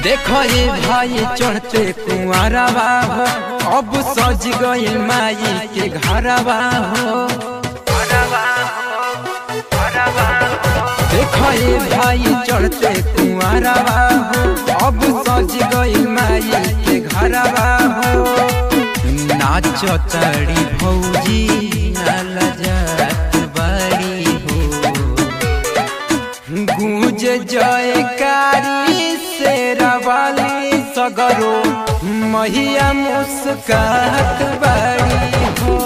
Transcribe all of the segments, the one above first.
देखो ये भाई चढ़ते कुंवरवा हो, अब सज गइल माई के घरवा हो। देखो ये भाई चढ़ते कुंवरवा हो, अब सज गइल माई के घरवा हो। नाचो तड़ी भौजी नालजात बड़ी हो, गूंज जयकारी शेरावाली सगरो मैया मुस्कात बड़ी हो।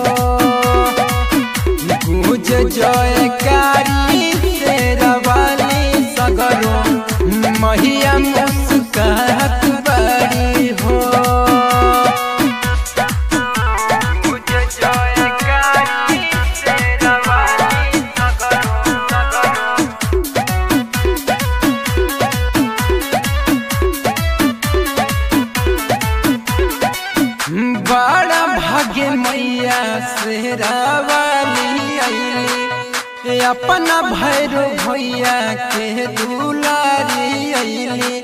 गूंज जयकारी शेरावाली सगरो मैया मुस्कात बड़ी हो। बड़ा भाग्य मैया शेरावाली अइली, अपना भैरो भैया के दुलारी अइली।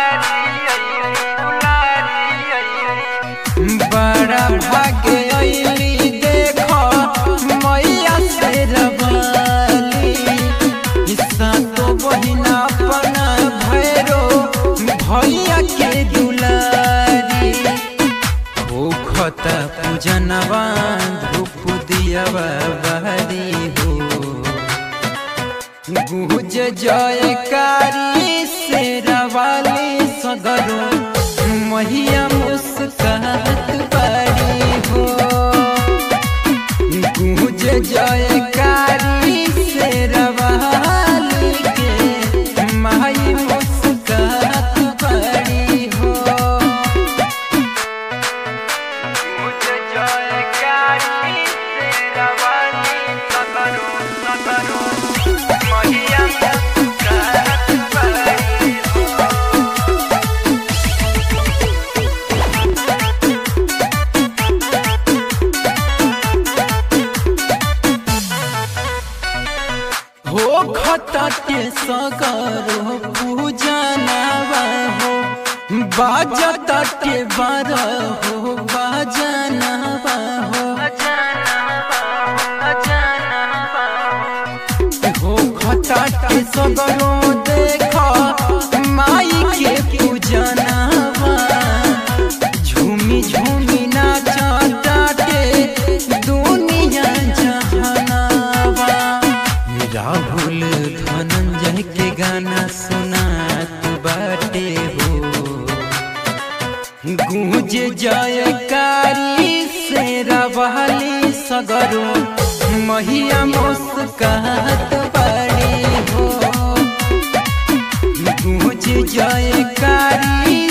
बड़ा भाग्य अइली देखो मैया शेरावाली, सातो बहिना अपना भैरो भैया के दुलारी। पूजनवा धूप दियवा बहरी हो, गूंज जयकारी शेरावाली सगरो मैया मुस्कात बड़ी हो। गूंज जयकारी शेरावाली के माई मुस्कात बड़ी हो। हो खता के सगरो पूजनवा हो, बाजता के बारह हो बाजनवा हो। हो खता के सगरो देखो माई के पूजनवा, झूमी झूमी नाचता के दुनिया जहानवा। राहुल धनंजय के गाना सुनात बाटे हो, गूंज जयकारी शेरावाली सगरो मैया मुस्कात बड़ी हो। गूंज जयकारी